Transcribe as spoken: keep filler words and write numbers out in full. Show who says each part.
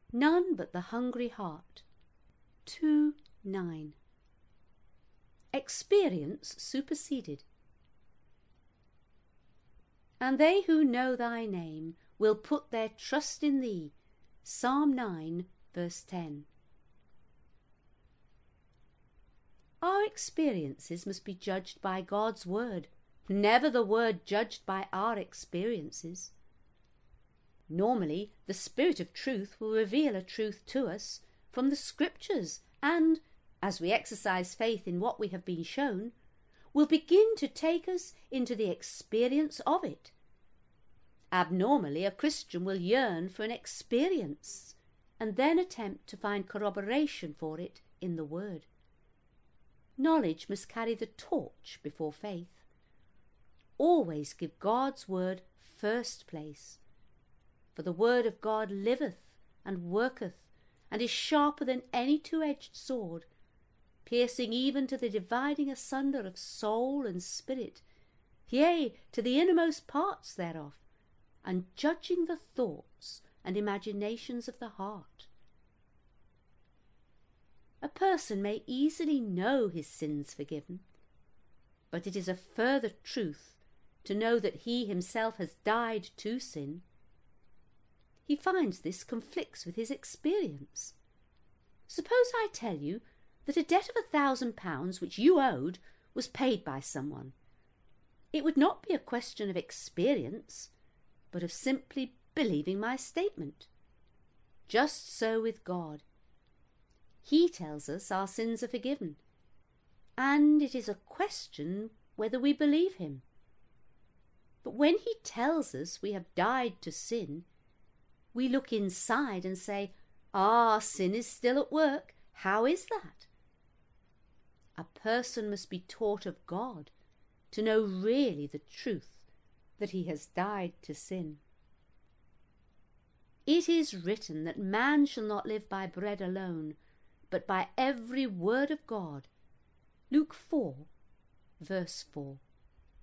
Speaker 1: none but the hungry heart. two nine. Experience superseded. And they who know thy name will put their trust in thee. Psalm nine, verse ten. Our experiences must be judged by God's word, never the word judged by our experiences. Normally, the Spirit of truth will reveal a truth to us from the Scriptures and, as we exercise faith in what we have been shown, will begin to take us into the experience of it. Abnormally, a Christian will yearn for an experience and then attempt to find corroboration for it in the Word. Knowledge must carry the torch before faith. Always give God's Word first place. For the Word of God liveth and worketh, and is sharper than any two-edged sword, piercing even to the dividing asunder of soul and spirit, yea, to the innermost parts thereof, and judging the thoughts and imaginations of the heart. A person may easily know his sins forgiven, but it is a further truth to know that he himself has died to sin. He finds this conflicts with his experience. Suppose I tell you that a debt of a thousand pounds which you owed was paid by someone. It would not be a question of experience, but of simply believing my statement. Just so with God. He tells us our sins are forgiven, and it is a question whether we believe him. But when he tells us we have died to sin, we look inside and say, "Ah, sin is still at work. How is that?" A person must be taught of God to know really the truth that he has died to sin. It is written that man shall not live by bread alone, but by every word of God. Luke four, verse four.